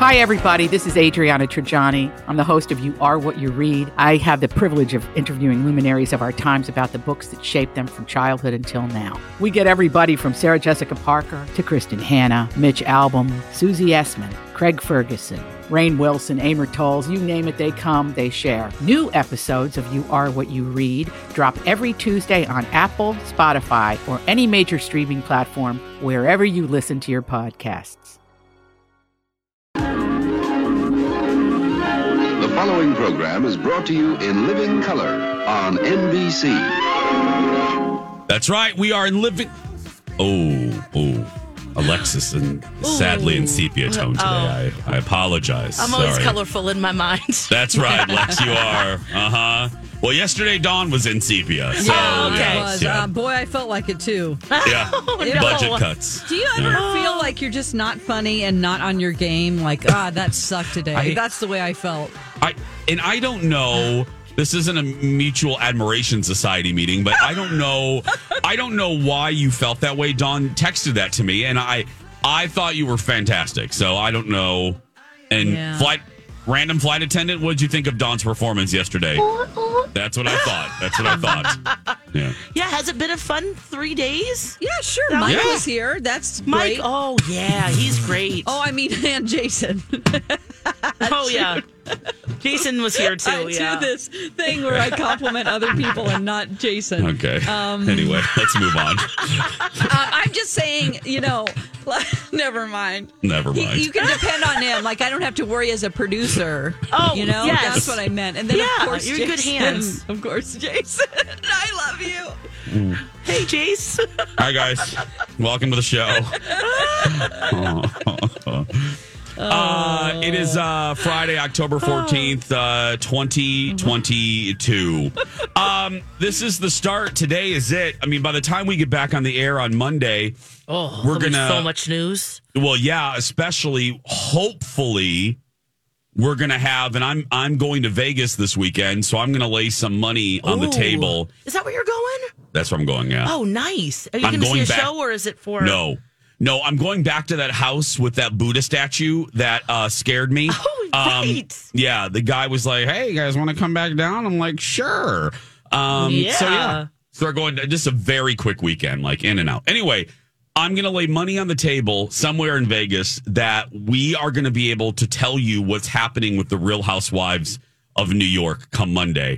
Hi, everybody. This is Adriana Trajani. I'm the host of You Are What You Read. I have the privilege of interviewing luminaries of our times about the books that shaped them from childhood until now. We get everybody from Sarah Jessica Parker to Kristen Hanna, Mitch Albom, Susie Essman, Craig Ferguson, Rainn Wilson, Amor Tolls, you name it, they come, they share. New episodes of You Are What You Read drop every Tuesday on Apple, Spotify, or any major streaming platform wherever you listen to your podcasts. The following program is brought to you in living color on NBC. That's right. We are in living... Alexis, and sadly in sepia tone today. I apologize. I'm always colorful in my mind. That's right, Lex, you are. Well, yesterday Dawn was in sepia. So, okay. It was. Yeah. Boy, I felt like it too. Yeah. no. Budget cuts. Do you ever feel like you're just not funny and not on your game? Like, that sucked today. That's the way I felt. I don't know. This isn't a mutual admiration society meeting, but I don't know why you felt that way. Dawn texted that to me, and I thought you were fantastic. So I don't know. And random flight attendant, what did you think of Dawn's performance yesterday? That's what I thought. Yeah. Yeah, has it been a fun 3 days? Yeah, sure. Mike was here. That's Mike, great. oh, yeah, he's great. And Jason. Oh, yeah. Jason was here, too, I do this thing where I compliment other people and not Jason. Okay. Anyway, let's move on. I'm just saying, never mind. Never mind. You can depend on him. Like, I don't have to worry as a producer. Oh, yes. That's what I meant. And then, of course, you're in good hands. Of course, Jason. I love you. Hey, Jace. Hi, guys. Welcome to the show. It is Friday, October 14th, 2022. This is the start. Today is it. I mean, by the time we get back on the air on Monday, we're going to... so much news. Well, yeah, especially, hopefully, we're going to have... And I'm going to Vegas this weekend, so I'm going to lay some money on the table. Is that where you're going? That's where I'm going, yeah. Oh, nice. Are you going to see a show, or is it for... No, I'm going back to that house with that Buddha statue that scared me. Oh, right. Yeah, the guy was like, hey, you guys want to come back down? I'm like, sure. So we're going to just a very quick weekend, like in and out. Anyway, I'm going to lay money on the table somewhere in Vegas that we are going to be able to tell you what's happening with the Real Housewives of New York come Monday.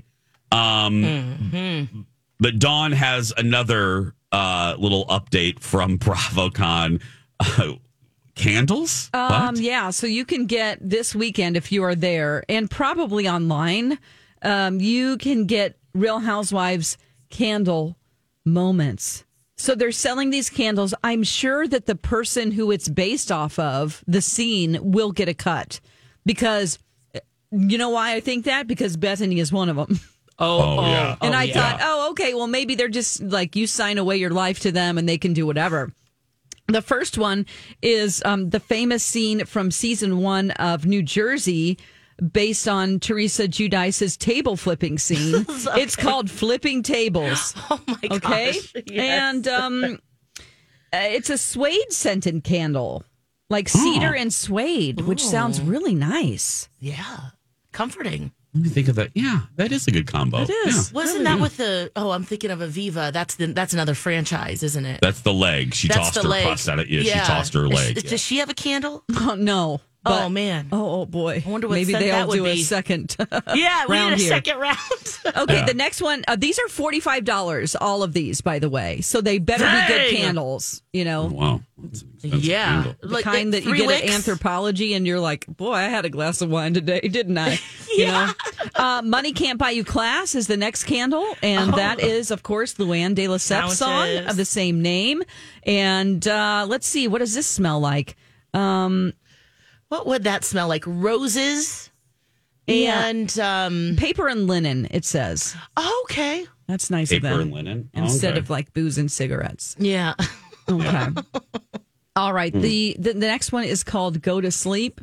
But Dawn has another little update from BravoCon. Candles? Yeah, so you can get this weekend if you are there, and probably online, you can get Real Housewives candle moments. So they're selling these candles. I'm sure that the person who it's based off of, the scene, will get a cut. Because, you know why I think that? Because Bethany is one of them. Yeah. And I thought, okay, well, maybe they're just like, you sign away your life to them and they can do whatever. The first one is the famous scene from season 1 of New Jersey, based on Teresa Giudice's table flipping scene. Okay. It's called Flipping Tables. Oh, my gosh. Okay? Yes. And it's a suede scented candle, like cedar and suede, which sounds really nice. Yeah. Comforting. Let me think of that. Yeah, that is a good combo. It is. Yeah. Wasn't that with the... Oh, I'm thinking of Aviva. That's another franchise, isn't it? That's the leg. She That's tossed the her leg. prosthetic. Yeah, she tossed her leg. Does she have a candle? Oh, no. Oh, man. Oh, boy. I wonder what maybe scent they'll that would do a be. second Yeah, we round need a here. second round. Okay, the next one. These are $45, all of these, by the way. So they better be good Dang. candles, Oh, wow. That's an expensive Yeah. candle. The kind that you get at Anthropology and you're like, boy, I had a glass of wine today, didn't I? You know? Money Can't Buy You Class is the next candle. And that is, of course, Luann de Lesseps song Countess. of the same name. And let's see, what does this smell like? What would that smell like? Roses and paper and linen, it says. Okay. That's nice Paper of them. and linen? Instead of like booze and cigarettes. Yeah. Okay. All right. The next one is called Go to Sleep.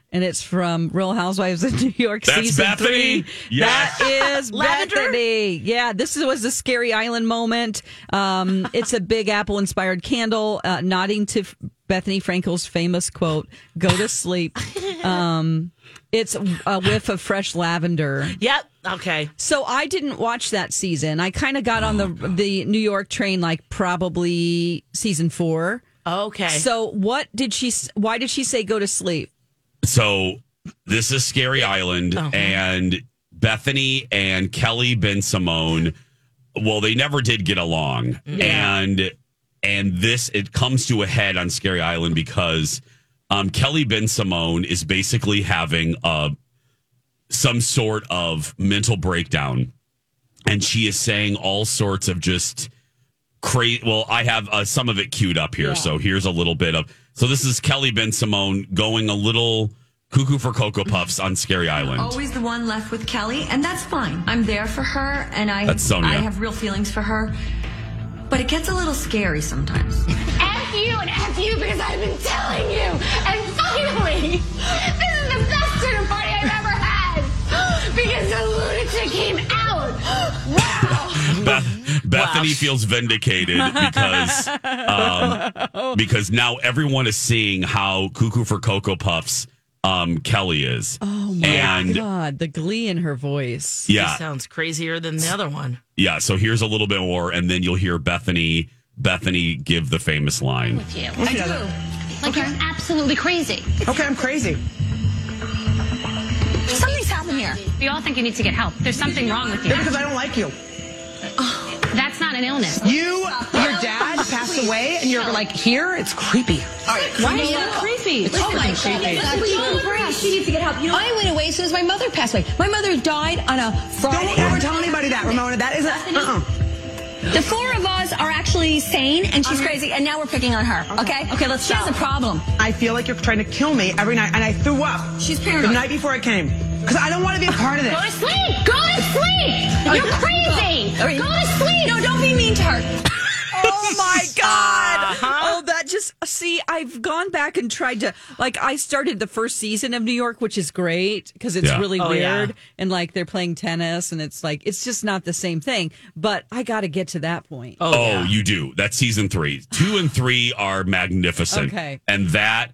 and it's from Real Housewives of New York That's season Bethany. 3. Yes. That is Lavender? Bethany. Yeah, this was a Scary Island moment. It's a Big Apple inspired candle, nodding to Bethany Frankel's famous quote, "Go to sleep." It's a whiff of fresh lavender. Yep. Okay. So I didn't watch that season. I kind of got on the New York train, like probably season 4. Okay. So why did she say go to sleep? So this is Scary Island, and Bethany and Kelly Ben Simone, well, they never did get along. Yeah. And this, it comes to a head on Scary Island because Kelly Ben Simone is basically having some sort of mental breakdown. And she is saying all sorts of just crazy. Well, I have some of it queued up here. Yeah. So here's a little bit of. So this is Kelly Ben Simone going a little cuckoo for Cocoa Puffs on Scary Island. Always the one left with Kelly, and that's fine. I'm there for her, and I have real feelings for her. But it gets a little scary sometimes. F you, because I've been telling you. And finally, this is the best dinner party I've ever had. Because the lunatic came out. Wow. Bethany feels vindicated because now everyone is seeing how cuckoo for Cocoa Puffs Kelly is. Oh my God, the glee in her voice. Yeah. This sounds crazier than the other one. Yeah, so here's a little bit more, and then you'll hear Bethany give the famous line. With you. I do. Like, you're absolutely crazy. Okay, I'm crazy. Something's happened here. We all think you need to get help. There's something wrong with you. Because I don't like you. That's not an illness. Your dad passed away, and you're like, here? It's creepy. All right. Why are you creepy? Oh my God. She needs to get help. You know, I went away as soon as my mother passed away. My mother died on a Friday. Don't ever tell anybody that, Ramona. That isn't. The 4 of us are actually sane, and she's crazy, and now we're picking on her. Okay, let's stop. She has a problem. I feel like you're trying to kill me every night, and I threw up. She's paranoid. The night before I came. Because I don't want to be a part of this. Go to sleep. Go to sleep. You're crazy. Go to sleep. No, don't be mean to her. Oh my God. Oh, that just, see, I've gone back and tried to, like, I started the first season of New York, which is great because it's really weird. Yeah. And like they're playing tennis and it's like, it's just not the same thing. But I got to get to that point. Oh, you do. That's season 3. 2 and 3 are magnificent. Okay. And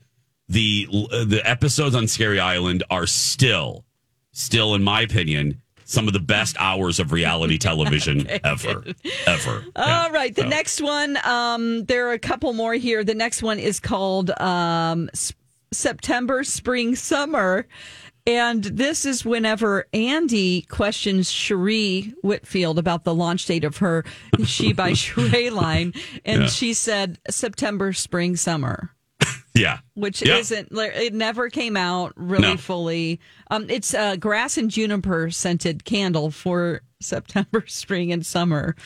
the episodes on Scary Island are still, in my opinion, some of the best hours of reality television ever. All right. The next one, there are a couple more here. The next one is called September, Spring, Summer. And this is whenever Andy questions Cherie Whitfield about the launch date of her She by Sheree line. And she said September, Spring, Summer. Yeah. Which isn't, it never came out really fully. It's a grass and juniper scented candle for September, spring, and summer.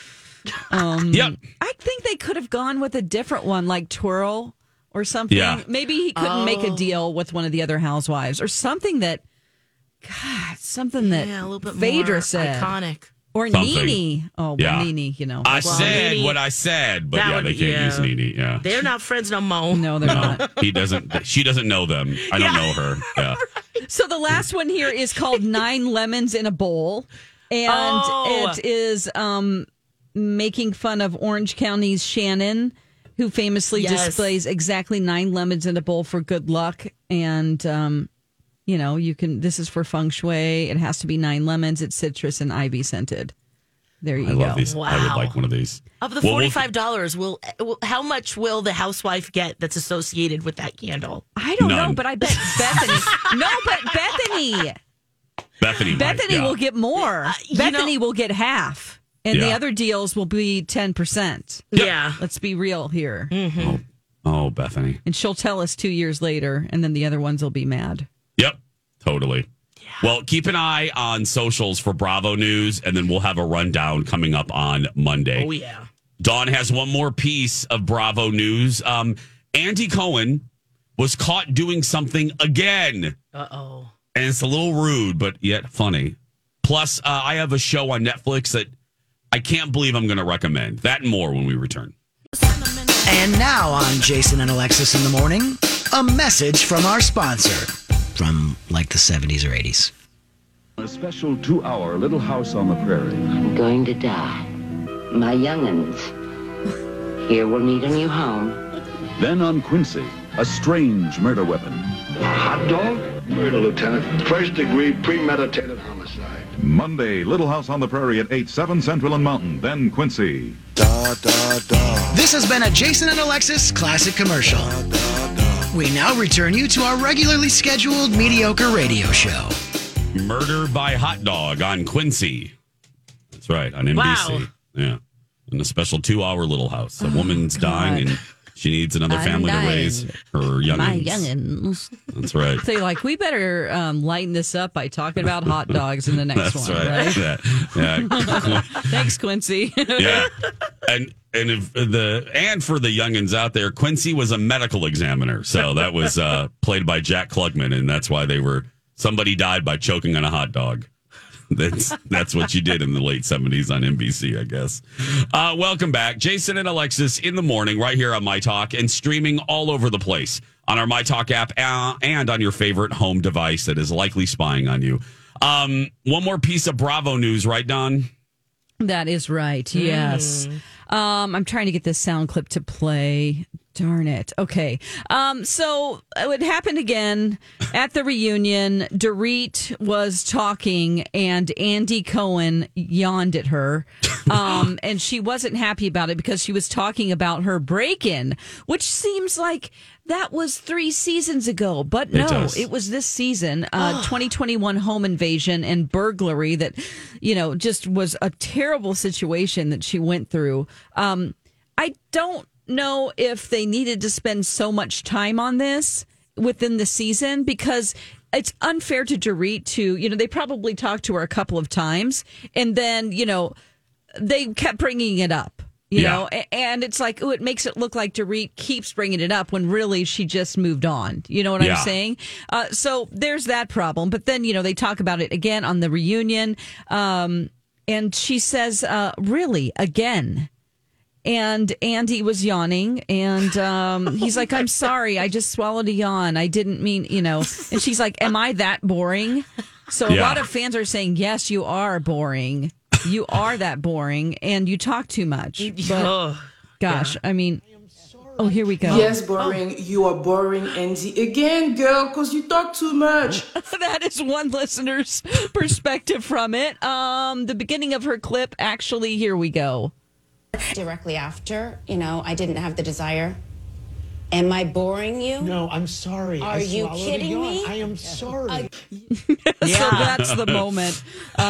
I think they could have gone with a different one, like Twirl or something. Yeah. Maybe he couldn't make a deal with one of the other housewives or something that, a little bit Phaedra more said. Iconic. Or Nene. Oh, well, Nene, you know. I said what I said, but they can't use Nene. Yeah. They're not friends no more. No, they're not. She doesn't know them. I don't know her. Yeah. So the last one here is called 9 Lemons in a Bowl. And it is making fun of Orange County's Shannon, who famously displays exactly 9 lemons in a bowl for good luck. And, this is for feng shui. It has to be 9 lemons. It's citrus and ivy scented. There you go. Love these. Wow. I would like one of these. Of the $45, how much will the housewife get that's associated with that candle? I don't know, but I bet Bethany. Bethany will get more. Bethany will get half. And the other deals will be 10%. Yeah. Let's be real here. Mm-hmm. Oh, Bethany. And she'll tell us 2 years later, and then the other ones will be mad. Yep, totally. Yeah. Well, keep an eye on socials for Bravo News, and then we'll have a rundown coming up on Monday. Oh, yeah. Dawn has one more piece of Bravo News. Andy Cohen was caught doing something again. Uh-oh. And it's a little rude, but yet funny. Plus, I have a show on Netflix that I can't believe I'm going to recommend. That and more when we return. And now on Jason and Alexis in the Morning, a message from our sponsor. from like the 70s or 80s. A special 2-hour Little House on the Prairie. I'm going to die. My young'uns. Here we'll need a new home. Then on Quincy, a strange murder weapon. Hot dog? Murder, Lieutenant. First-degree premeditated homicide. Monday, Little House on the Prairie at 8, 7 Central and Mountain. Then Quincy. This has been a Jason and Alexis classic commercial. We now return you to our regularly scheduled mediocre radio show. Murder by Hot Dog on Quincy. That's right, on NBC. Wow. Yeah. In a special 2-hour Little House. A woman's dying and she needs another family to raise her youngins. My youngins. That's right. So you're like, we better lighten this up by talking about hot dogs in the next That's one, right? Yeah. Thanks, Quincy. Yeah. And for the youngins out there, Quincy was a medical examiner. So that was played by Jack Klugman, and that's why somebody died by choking on a hot dog. That's what you did in the late 70s on NBC, I guess. Welcome back. Jason and Alexis in the morning right here on My Talk and streaming all over the place on our My Talk app and on your favorite home device that is likely spying on you. One more piece of Bravo news, right, Don? That is right. Yes. I'm trying to get this sound clip to play. Darn it. Okay. So it happened again at the reunion. Dorit was talking and Andy Cohen yawned at her. And she wasn't happy about it because she was talking about her break-in, which seems like that was 3 seasons ago. But no, it was this season, 2021 home invasion and burglary that, just was a terrible situation that she went through. I don't know if they needed to spend so much time on this within the season because it's unfair to Dorit to, they probably talked to her a couple of times and then, they kept bringing it up, you know, and it's like, it makes it look like Dorit keeps bringing it up when really she just moved on. You know what I'm saying? So there's that problem. But then, they talk about it again on the reunion. And she says, really, again? And Andy was yawning, and he's like, I'm sorry, I just swallowed a yawn. I didn't mean, and she's like, am I that boring? So a lot of fans are saying, yes, you are boring. You are that boring, and you talk too much. But, gosh, I mean, here we go. Yes, boring. You are boring, Andy. Again, girl, because you talk too much. That is one listener's perspective from it. The beginning of her clip, actually, here we go. Directly after, I didn't have the desire. Am I boring you? No, I'm sorry. Are you kidding me? I am sorry. So that's the moment.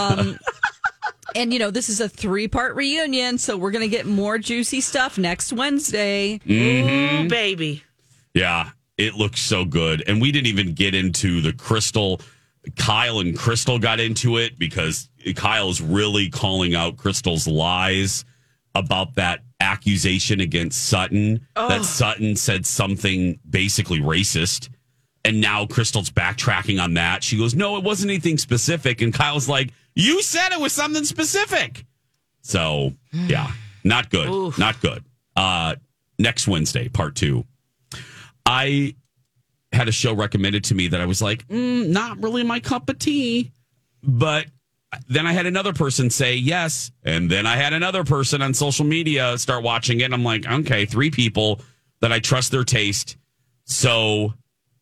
And, this is a 3-part reunion, so we're going to get more juicy stuff next Wednesday. Mm-hmm. Ooh, baby. Yeah, it looks so good. And we didn't even get into the Crystal. Kyle and Crystal got into it because Kyle's really calling out Crystal's lies about that accusation against Sutton, that Sutton said something basically racist. And now Crystal's backtracking on that. She goes, no, it wasn't anything specific. And Kyle's like, you said it was something specific. So, yeah, not good. Oof. Not good. Next Wednesday, part 2. I had a show recommended to me that I was like, not really my cup of tea. But then I had another person say yes. And then I had another person on social media start watching it. And I'm like, okay, 3 people that I trust their taste. So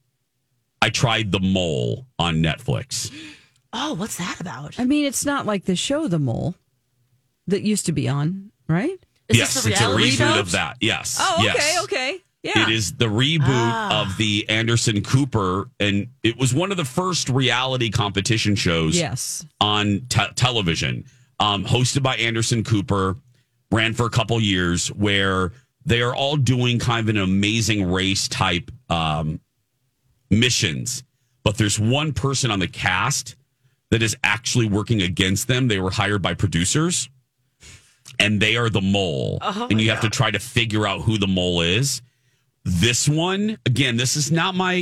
I tried The Mole on Netflix. Oh, what's that about? I mean, it's not like the show The Mole that used to be on, right? Yes, it's a reboot of that. Yes. Oh, okay, yes. okay. Yeah. It is the reboot of the Anderson Cooper, and it was one of the first reality competition shows on television, hosted by Anderson Cooper, ran for a couple years, where they are all doing kind of an Amazing Race type missions. But there's one person on the cast that is actually working against them. They were hired by producers, and they are the mole. And you have to try to figure out who the mole is. This one, again, this is not my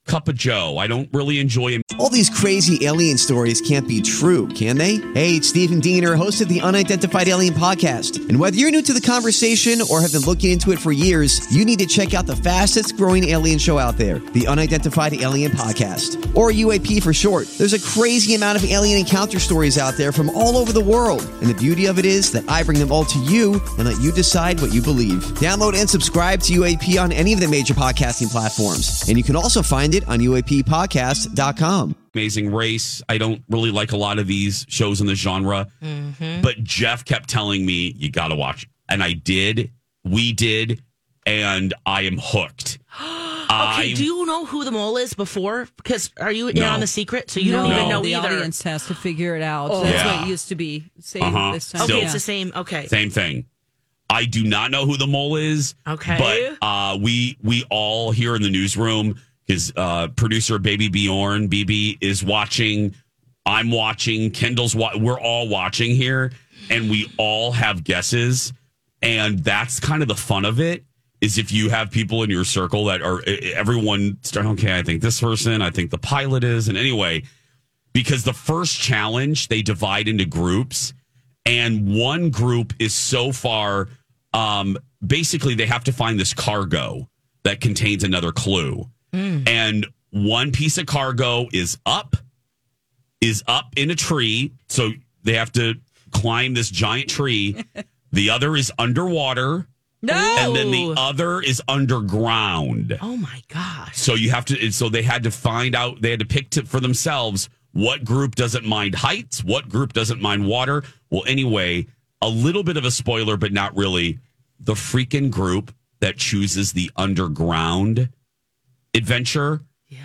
cup of joe. I don't really enjoy him. All these crazy alien stories can't be true, can they? Hey, it's Stephen Diener, host of the Unidentified Alien Podcast. And whether you're new to the conversation or have been looking into it for years, you need to check out the fastest growing alien show out there, the Unidentified Alien Podcast, or UAP for short. There's a crazy amount of alien encounter stories out there from all over the world. And the beauty of it is that I bring them all to you and let you decide what you believe. Download and subscribe to UAP on any of the major podcasting platforms. And you can also find it on UAPpodcast.com. Amazing Race. I don't really like a lot of these shows in the genre, but Jeff kept telling me, you got to watch it. And I did. We did. And I am hooked. Okay, do you know who the mole is before? Because are you in on the secret? So you don't even know the either. The audience has to figure it out. That's what it used to be. Same this time. Okay, it's the same. Okay. Same thing. I do not know who the mole is. Okay. But we all here in the newsroom, his producer, Baby Bjorn, BB, is watching. I'm watching. Kendall's we're all watching here. And we all have guesses. And that's kind of the fun of it. Is if you have people in your circle that are everyone start, okay, I think this person, I think the pilot is. And anyway, because the first challenge, they divide into groups and one group is so far, basically they have to find this cargo that contains another clue. And one piece of cargo is up in a tree. So they have to climb this giant tree. The other is underwater. No. And then the other is underground. Oh my gosh. So you have to, so they had to find out, they had to pick for themselves what group doesn't mind heights, what group doesn't mind water. Well, anyway, a little bit of a spoiler, but not really. The freaking group that chooses the underground adventure,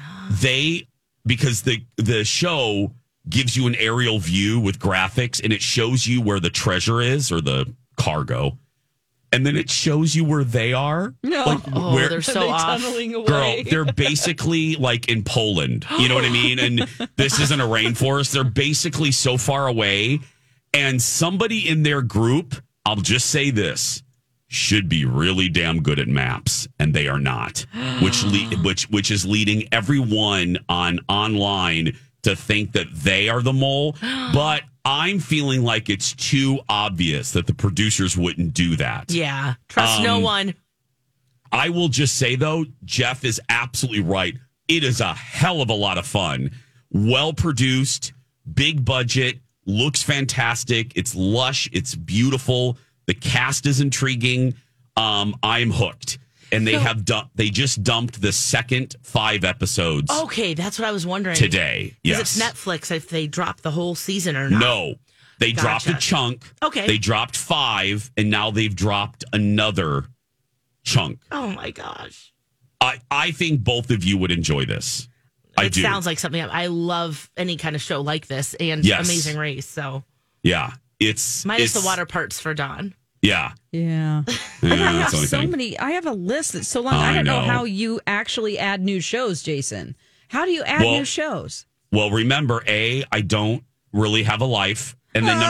because the show gives you an aerial view with graphics and it shows you where the treasure is or the cargo. And then it shows you where they are. No. Like, where they're so off. Tunneling away. Girl, they're basically like in Poland. You know what I mean? And this isn't a rainforest. They're basically so far away. And somebody in their group, I'll just say this, should be really damn good at maps. And they are not. Which is leading everyone online to think that they are the mole. But I'm feeling like it's too obvious that the producers wouldn't do that. Yeah. Trust no one. I will just say, though, Jeff is absolutely right. It is a hell of a lot of fun. Well produced, big budget, looks fantastic. It's lush. It's beautiful. The cast is intriguing. I'm hooked. And they just dumped the second 5 episodes. Okay, that's what I was wondering. Today, yes. Because it's Netflix if they drop the whole season or not. No, they dropped a chunk. Okay. They dropped 5, and now they've dropped another chunk. Oh, my gosh. I think both of you would enjoy this. I do. It sounds like something. I love any kind of show like this and Amazing Race. So yeah, it's minus the water parts for Dawn. Yeah. Yeah. I have so many. I have a list that's so long. I don't know how you actually add new shows, Jason. How do you add new shows? Well, remember, I don't really have a life. And then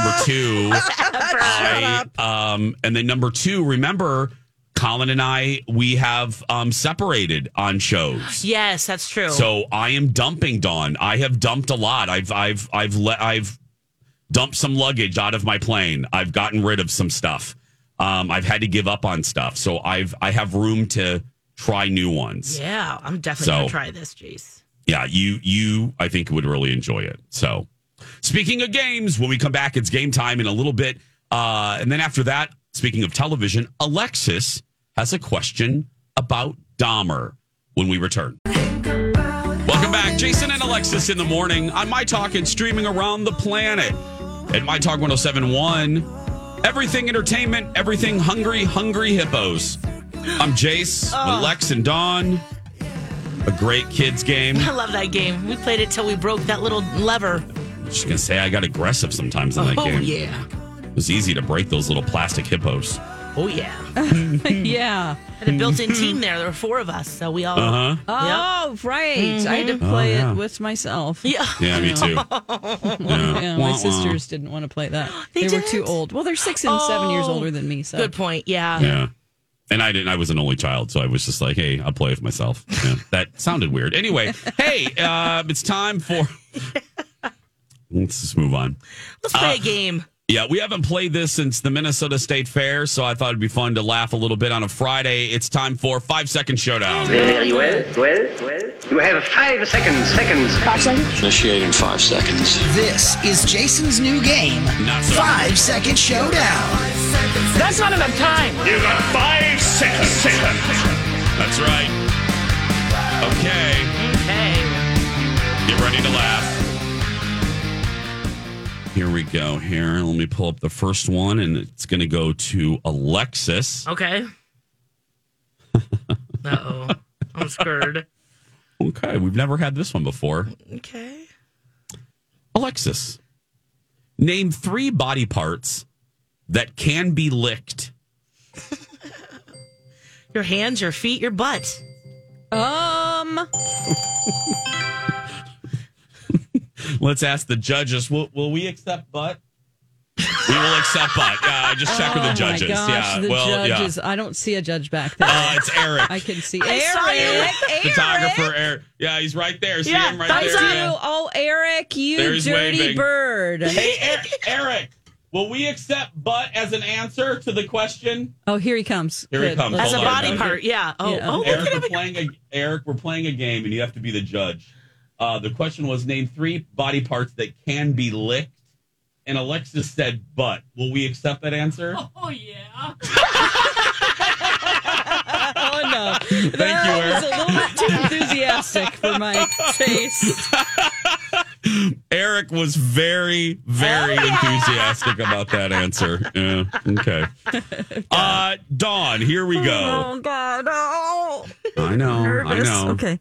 number two, remember, Colin and I, we have separated on shows. Yes, that's true. So I am dumping Dawn. I have dumped a lot. I've dumped some luggage out of my plane. I've gotten rid of some stuff. I've had to give up on stuff. So I have room to try new ones. Yeah, I'm definitely going to try this, Jace. Yeah, you I think would really enjoy it. So speaking of games, when we come back, it's game time in a little bit. And then after that, speaking of television, Alexis has a question about Dahmer when we return. Welcome back. Jason and Alexis in the morning on My Talk and streaming around the planet at My Talk 107.1. Everything entertainment, everything hungry hippos. I'm Jace with Lex and Dawn. A great kids game. I love that game. We played it till we broke that little lever. I'm just going to say I got aggressive sometimes in that game. Oh, yeah. It was easy to break those little plastic hippos. Oh, yeah. Yeah. Had a built-in team there. There were 4 of us, so we all... Oh, right. Mm-hmm. I had to play it with myself. Yeah. Yeah, me too. Yeah, my sisters didn't want to play that. They were too old. Well, they're 6 and 7 years older than me. So good point. Yeah. Yeah. And I was an only child, so I was just like, hey, I'll play with myself. Yeah, that sounded weird. Anyway, hey, it's time for... Let's just move on. Let's play a game. Yeah, we haven't played this since the Minnesota State Fair, so I thought it'd be fun to laugh a little bit on a Friday. It's time for 5-second showdown. Very well. You have 5 seconds. 5 seconds? Initiating 5 seconds. This is Jason's new game, Not so 5-Second Showdown. That's not enough time. You got 5 seconds. That's right. Okay. Get ready to laugh. Here we go. Here, let me pull up the first one, and it's going to go to Alexis. Okay. Uh-oh. I'm scared. Okay, we've never had this one before. Okay. Alexis, name 3 body parts that can be licked. Your hands, your feet, your butt. Let's ask the judges. Will we accept butt? We will accept butt. Yeah, just check with the judges. My gosh, yeah, judges. Yeah. I don't see a judge back there. It's Eric. I can see Eric. Photographer Eric. Yeah, he's right there. See him right there. Yeah. Oh, Eric, you There's dirty waving. bird. Hey, Eric. Will we accept butt as an answer to the question? Oh, here he comes. Here he comes. As a Hold on. body part, yeah. Eric, we're playing a game, and you have to be the judge. The question was, name 3 body parts that can be licked, and Alexis said butt. Will we accept that answer? Oh, yeah. Oh, no. Thank you, Eric. That was a little bit too enthusiastic for my taste. Eric was very, very enthusiastic about that answer. Yeah, okay. Dawn, here we go. Oh, God. Oh. I know. Nervous. I know. Okay.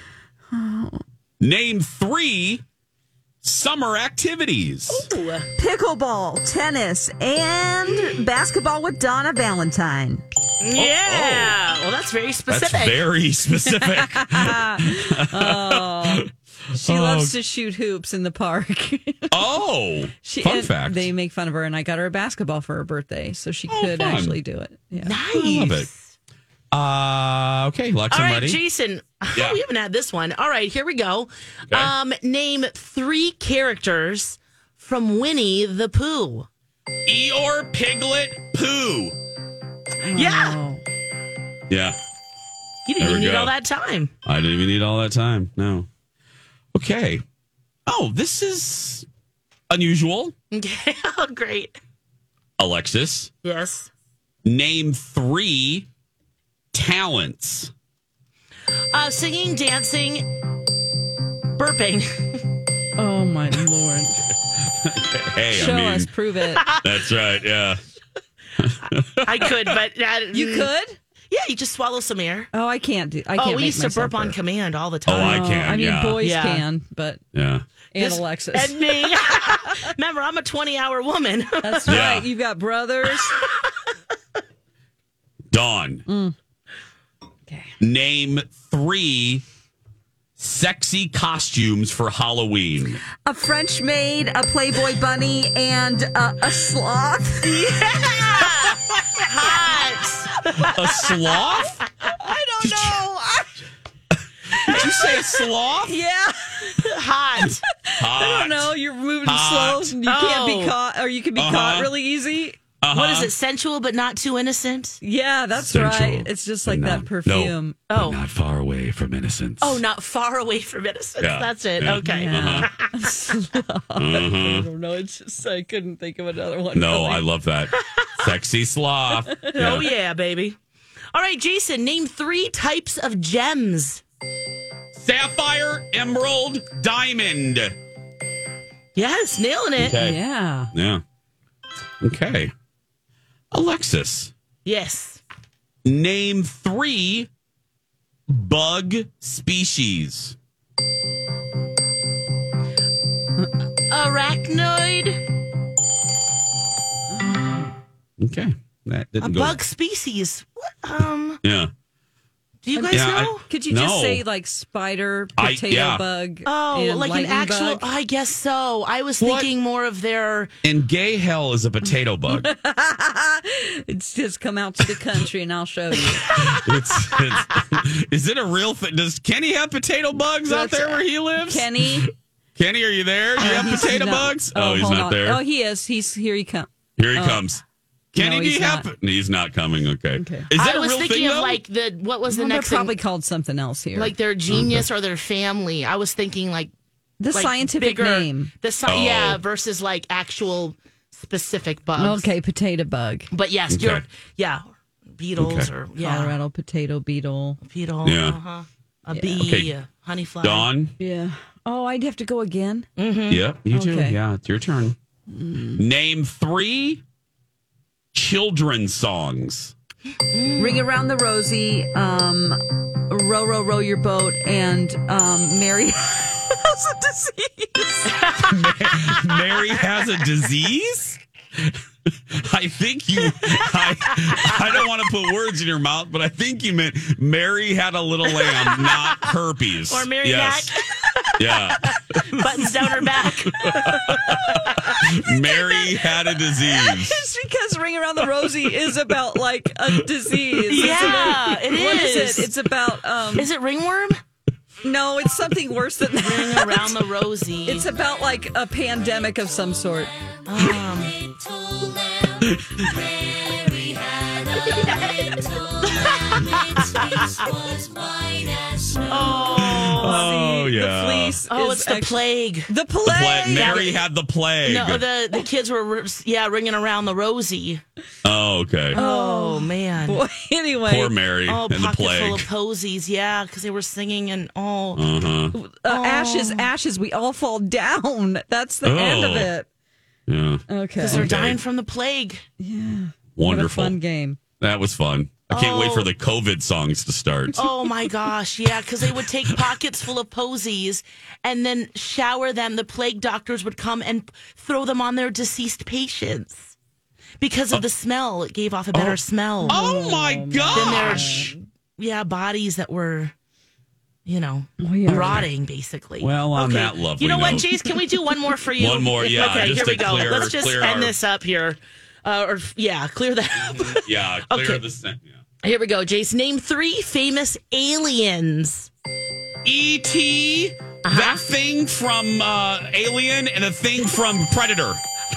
Name 3 summer activities. Ooh. Pickleball, tennis, and basketball with Donna Valentine. Yeah. Well, that's very specific. That's very specific. She loves to shoot hoops in the park. Fun fact. They make fun of her, and I got her a basketball for her birthday, so she could fun. actually do it. Yeah. Nice. I love it. Okay, Lex, All I'm right, ready. Jason. Yeah. We haven't had this one. All right, here we go. Okay. Name 3 characters from Winnie the Pooh. Eeyore, Piglet, Pooh. Yeah. Yeah. You didn't even need all that time. I didn't even need all that time. No. Okay. Oh, this is unusual. Okay. Oh, great. Alexis, Yes. name 3 talents. Singing, dancing, burping. Oh, my Lord. Hey, Show us, prove it. That's right, yeah. I could, but... You could? Yeah, you just swallow some air. Oh, I can't do. I can't. We make used to myself burp on command all the time. Oh, I can. I mean, yeah. boys Yeah. can, but Yeah. and Alexis. And me. Remember, I'm a 20-hour woman. That's Yeah. right. You've got brothers. Dawn. Okay. Name 3 sexy costumes for Halloween. A French maid, a Playboy bunny, and a sloth. Hot. A sloth? I don't know. Did you say a sloth? Yeah. Hot. I don't know. You're moving Hot. slow, and you can't be caught, or you can be caught really easy. What is it? Sensual but not too innocent? Yeah, that's Sensual, right. It's just like that perfume. But not far away from innocence. Oh, not far away from innocence. Yeah. That's it. Yeah. Okay. Yeah. Mhm. I don't know. It's just I couldn't think of another one. No, really. I love that. Sexy sloth. Oh, yeah, baby. All right, Jason, name 3 types of gems. Sapphire, emerald, diamond. Yes, nailing it. Okay. Yeah. Yeah. Okay. Alexis, Yes. name 3 bug species. Arachnoid. Okay. That A didn't go. bug species. What? Yeah. Do you guys know? Could you just say like spider, potato bug? Oh, and like an actual? bug? I guess so. I was thinking more of their. And gay hell is a potato bug. It's just come out to the country and I'll show you. Is it a real thing? Does Kenny have potato bugs out there where he lives? Kenny, are you there? Do you have potato bugs? Oh, he's not there. Oh, he is. He's here. He comes. Here he comes. Kenny, do you have? He's not coming. Okay. Is that I a was real thinking thing, of though? like what was the next? They're probably called something else here, like their genius or their family. I was thinking like the scientific name. Versus like actual specific bugs. Okay, potato bug. But yes, beetles or Colorado potato beetle. Yeah. A bee, a honey fly. Dawn. Yeah. Oh, I'd have to go again. Mm-hmm. Yep, you do. Yeah, it's your turn. Name 3 children's songs. Ring Around the Rosie, Row, Row, Row Your Boat, and Mary Has a Disease. Mary Has a Disease? I think I don't want to put words in your mouth, but I think you meant Mary had a little lamb, not herpes. Or Mary Mac. Yeah. Buttons down her back. Mary had a disease. It's because Ring Around the Rosie is about like a disease. Yeah, it is. What is it? It's about is it ringworm? No, it's something worse than that. Ring Around the Rosie. It's about like a pandemic of some sort. Oh, yeah. The fleece. It's the plague. The plague. Mary had the plague. No, the kids were ringing around the Rosie. Oh, okay. Oh man. Boy, anyway. Poor Mary and the pocket plague. Full of posies. Yeah, because they were singing and ashes. We all fall down. That's the end of it. Yeah. Okay. Because they're dying from the plague. Yeah. Wonderful. What a fun game. That was fun. I can't wait for the COVID songs to start. Oh my gosh, yeah, because they would take pockets full of posies and then shower them. The plague doctors would come and throw them on their deceased patients because of the smell. It gave off a better smell. Oh my gosh! Than their bodies that were, rotting basically. Well, on that lovely You know what, note. Jace? Can we do one more for you? One more, yeah. Okay, just here we to go. Let's just clear end this up here. Clear that up. Yeah, clear the scent. Yeah. Here we go, Jace. Name 3 famous aliens. E.T., that thing from Alien, and a thing from Predator.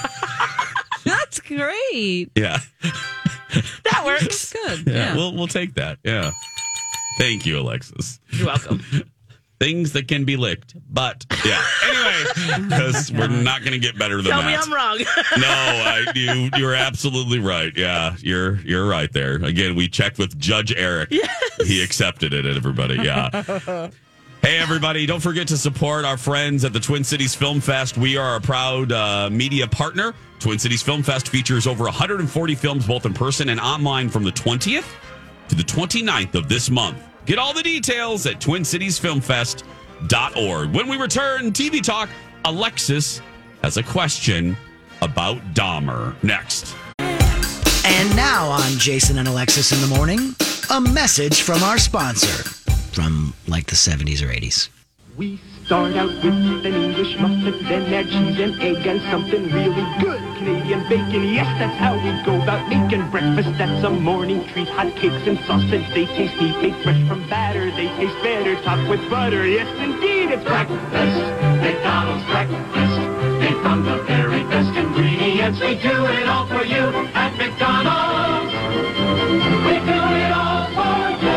That's great. Yeah. That works. Good. Yeah. We'll take that. Yeah. Thank you, Alexis. You're welcome. Things that can be licked. But, yeah. Anyway, because we're not going to get better than Tell that. me I'm wrong. No, you're absolutely right. Yeah, you're right there. Again, we checked with Judge Eric. Yes. He accepted it, everybody. Yeah. Hey, everybody, don't forget to support our friends at the Twin Cities Film Fest. We are a proud media partner. Twin Cities Film Fest features over 140 films, both in person and online, from the 20th to the 29th of this month. Get all the details at twincitiesfilmfest.org. When we return, TV Talk, Alexis has a question about Dahmer. Next. And now on Jason and Alexis in the Morning, a message from our sponsor from like the 70s or 80s. We start out with an English muffin, then add cheese and egg and something really good. Canadian bacon, yes, that's how we go about making breakfast. That's a morning treat. Hot cakes and sausage, they taste neat, made fresh from batter. They taste better, topped with butter. Yes, indeed, it's breakfast. McDonald's breakfast. Made from the very best ingredients. We do it all for you at McDonald's. We do it all for you.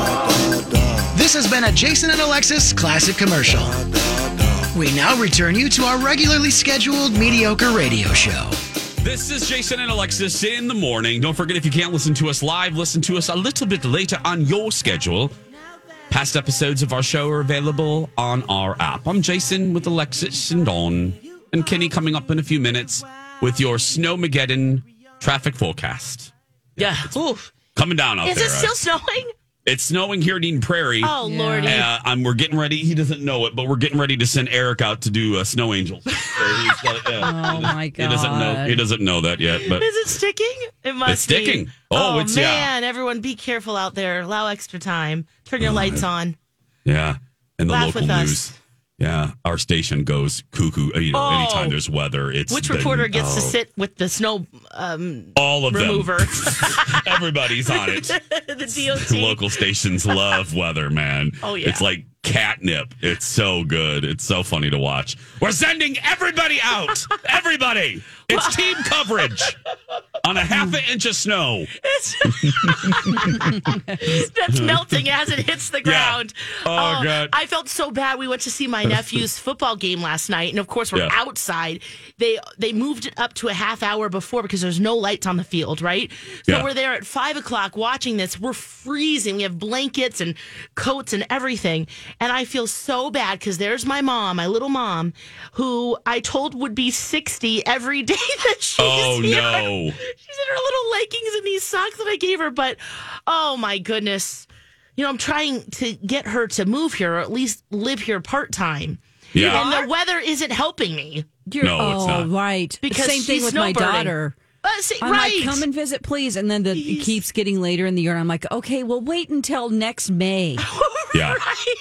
This has been a Jason and Alexis classic commercial. We now return you to our regularly scheduled mediocre radio show. This is Jason and Alexis in the morning. Don't forget, if you can't listen to us live, listen to us a little bit later on your schedule. Past episodes of our show are available on our app. I'm Jason with Alexis and Dawn, and Kenny coming up in a few minutes with your Snowmageddon traffic forecast. Yeah. Oof. Coming down out Is there. it still snowing? It's snowing here in Eden Prairie. Oh, Lordy. We're getting ready. He doesn't know it, but we're getting ready to send Eric out to do snow angels. Oh, my God. He doesn't know that yet. But is it sticking? It must It's sticking. Be. Oh, it's, man. Everyone be careful out there. Allow extra time. Turn your lights on. Yeah. And the Laugh local with news. us. Yeah. Our station goes cuckoo. Anytime there's weather. Which reporter gets to sit with the snow all of remover? Them. Everybody's on it. The DOT. Local stations love weather, man. Oh, yeah. It's like catnip. It's so good. It's so funny to watch. We're sending everybody out. Everybody. It's team coverage on a half an inch of snow. That's melting as it hits the ground. Yeah. Oh, God. I felt so bad. We went to see my nephew's football game last night, and of course we're outside. They moved it up to a half hour before because there's no lights on the field, right? So we're there at 5:00 watching this. We're freezing. We have blankets and coats and everything. And I feel so bad because there's my mom, my little mom, who I told would be 60 every day that she's here. No. She's in her little leggings and these socks that I gave her. But, oh, my goodness. You know, I'm trying to get her to move here or at least live here part-time. Yeah. And the weather isn't helping me. No, it's not. Right. Because Same thing she's with my snowbirding. daughter. Right. I'm like, come and visit, please. And then it keeps getting later in the year. And I'm like, okay, well, wait until next May. Yeah.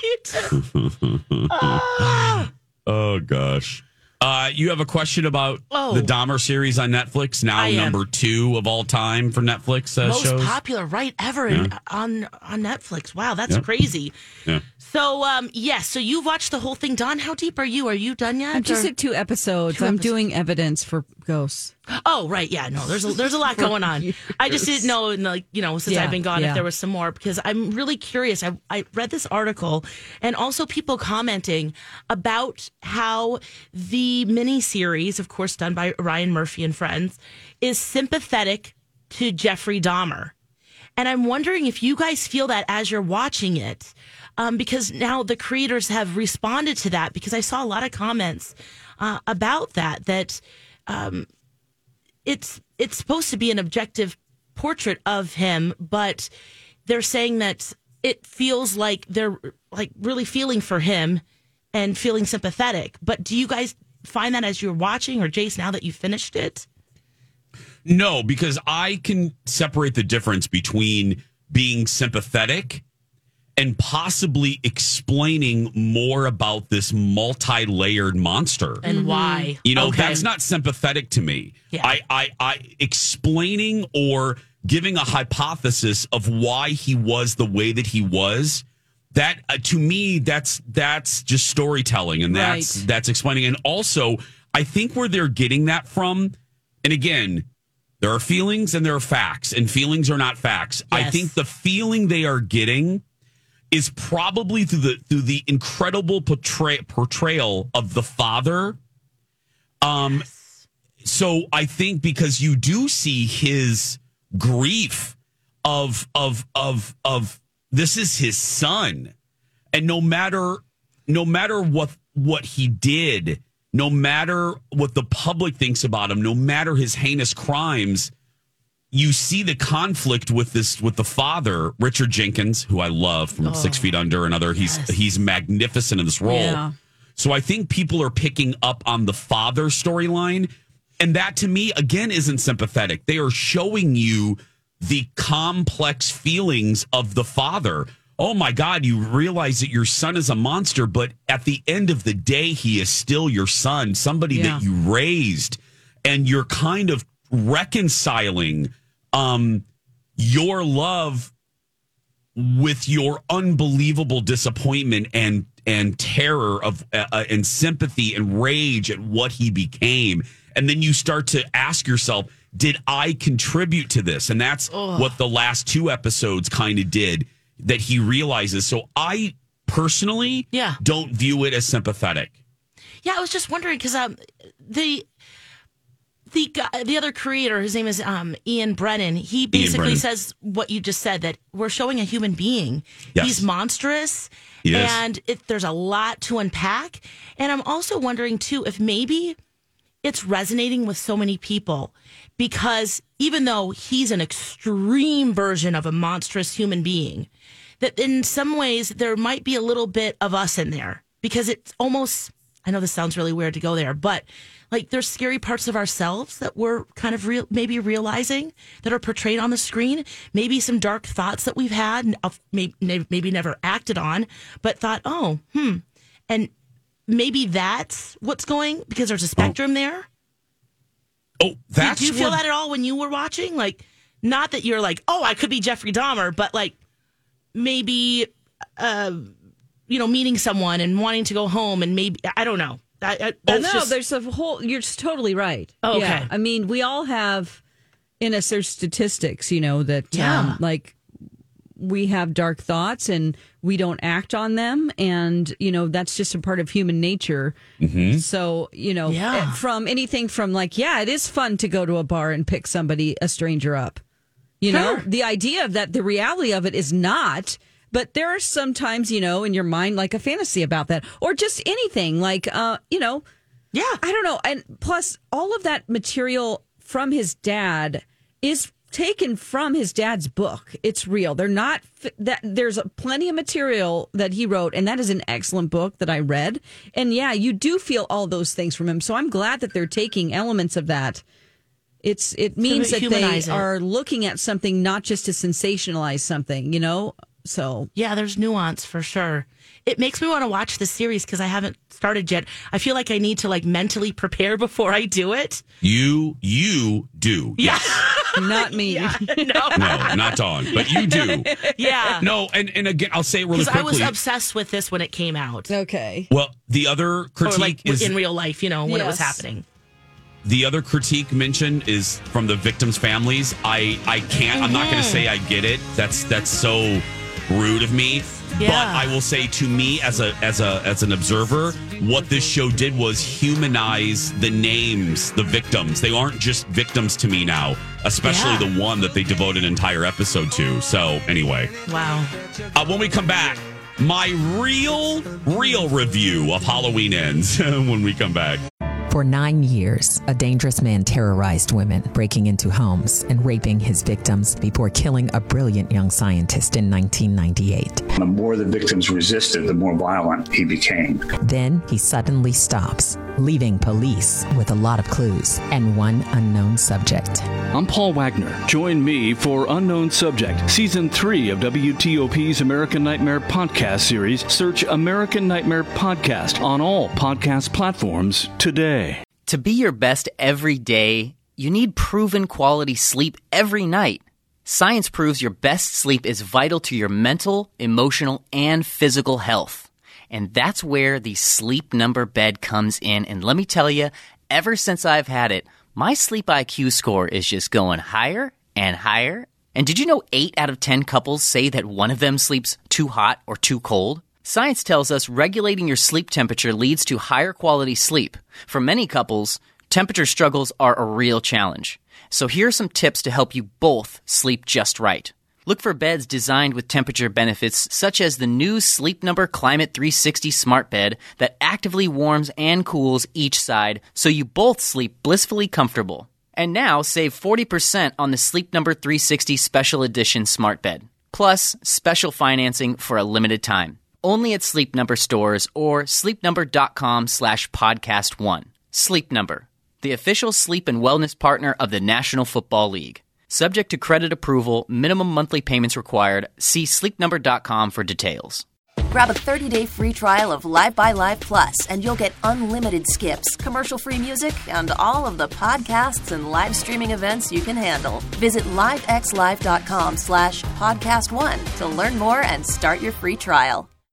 Right. Oh, gosh. You have a question about the Dahmer series on Netflix, now number 2 of all time for Netflix Most shows. popular ever on Netflix. Wow, that's crazy. Yeah. So, yes, so you've watched the whole thing. Dawn, how deep are you? Are you done yet? I'm just at 2 episodes. I'm doing evidence for ghosts. Oh, right. Yeah, no, there's a lot going on. I just didn't know, since I've been gone, if there was some more, because I'm really curious. I read this article and also people commenting about how the miniseries, of course, done by Ryan Murphy and friends, is sympathetic to Jeffrey Dahmer. And I'm wondering if you guys feel that as you're watching it, because now the creators have responded to that, because I saw a lot of comments about that it's supposed to be an objective portrait of him, but they're saying that it feels like they're like really feeling for him and feeling sympathetic. But do you guys find that as you're watching, or Jace, now that you finished it? No, because I can separate the difference between being sympathetic and possibly explaining more about this multi-layered monster and why. That's not sympathetic to me. Yeah. I explaining or giving a hypothesis of why he was the way that he was. That to me, that's just storytelling, and that's explaining. And also, I think where they're getting that from, and again, there are feelings and there are facts, and feelings are not facts. Yes. I think the feeling they are getting is probably through the incredible portrayal of the father. So I think because you do see his grief of this is his son, and no matter what he did, no matter what the public thinks about him, no matter his heinous crimes, you see the conflict with the father, Richard Jenkins, who I love from 6 Feet Under and other. He's magnificent in this role. Yeah. So I think people are picking up on the father storyline, and that to me again isn't sympathetic. They are showing you the complex feelings of the father. Oh my God, you realize that your son is a monster, but at the end of the day, he is still your son, somebody that you raised, and you're kind of reconciling your love with your unbelievable disappointment and terror of and sympathy and rage at what he became. And then you start to ask yourself, did I contribute to this? And that's what the last 2 episodes kind of did, that he realizes. So I personally don't view it as sympathetic. Yeah, I was just wondering because the other creator, his name is Ian Brennan. He basically says what you just said, that we're showing a human being. Yes. He's monstrous, and there's a lot to unpack. And I'm also wondering, too, if maybe it's resonating with so many people, because even though he's an extreme version of a monstrous human being, that in some ways there might be a little bit of us in there, because it's almost, I know this sounds really weird to go there, but like there's scary parts of ourselves that we're kind of maybe realizing that are portrayed on the screen. Maybe some dark thoughts that we've had, maybe never acted on, but thought, and maybe that's what's going, because there's a spectrum there. Oh, that's Did you feel that at all when you were watching? Like, not that you're like, oh, I could be Jeffrey Dahmer, but like maybe, meeting someone and wanting to go home, and maybe, I don't know. There's a whole, you're just totally right. Oh, okay. Yeah. I mean, we all have, in us, there's statistics, that like we have dark thoughts and we don't act on them. And, that's just a part of human nature. Mm-hmm. So, from anything from like, it is fun to go to a bar and pick a stranger up. The idea of that, the reality of it is not. But there are some times, in your mind, like a fantasy about that, or just anything like, I don't know. And plus, all of that material from his dad is taken from his dad's book. It's real. They're not that. There's plenty of material that he wrote, and that is an excellent book that I read. And you do feel all those things from him. So I'm glad that they're taking elements of that. It means that they are looking at something, not just to sensationalize something, So there's nuance for sure. It makes me want to watch the series because I haven't started yet. I feel like I need to like mentally prepare before I do it. You do. Yeah. Not me. No, not Dawn, but you do. Yeah. No, and again, I'll say it really quickly. I was obsessed with this when it came out. Okay. Well, the other critique is in real life, when it was happening. The other critique mentioned is from the victims' families. I can't. I'm not going to say I get it. That's so rude of me. Yeah. But I will say, to me as an observer, what this show did was humanize the names, the victims. They aren't just victims to me now, especially the one that they devoted an entire episode to. So anyway. Wow. When we come back, my real review of Halloween Ends when we come back. For 9 years, a dangerous man terrorized women, breaking into homes and raping his victims before killing a brilliant young scientist in 1998. The more the victims resisted, the more violent he became. Then he suddenly stops, leaving police with a lot of clues and one unknown subject. I'm Paul Wagner. Join me for Unknown Subject, Season 3 of WTOP's American Nightmare podcast series. Search American Nightmare Podcast on all podcast platforms today. To be your best every day, you need proven quality sleep every night. Science proves your best sleep is vital to your mental, emotional, and physical health. And that's where the Sleep Number bed comes in. And let me tell you, ever since I've had it, my sleep IQ score is just going higher and higher. And did you know 8 out of 10 couples say that one of them sleeps too hot or too cold? Science tells us regulating your sleep temperature leads to higher quality sleep. For many couples, temperature struggles are a real challenge. So here are some tips to help you both sleep just right. Look for beds designed with temperature benefits such as the new Sleep Number Climate 360 smart bed that actively warms and cools each side so you both sleep blissfully comfortable. And now save 40% on the Sleep Number 360 Special Edition smart bed. Plus, special financing for a limited time. Only at Sleep Number stores or sleepnumber.com/podcast1. Sleep Number, the official sleep and wellness partner of the National Football League. Subject to credit approval, minimum monthly payments required. See sleepnumber.com for details. Grab a 30-day free trial of Live by Live Plus, and you'll get unlimited skips, commercial-free music, and all of the podcasts and live streaming events you can handle. Visit livexlive.com/podcast1 to learn more and start your free trial.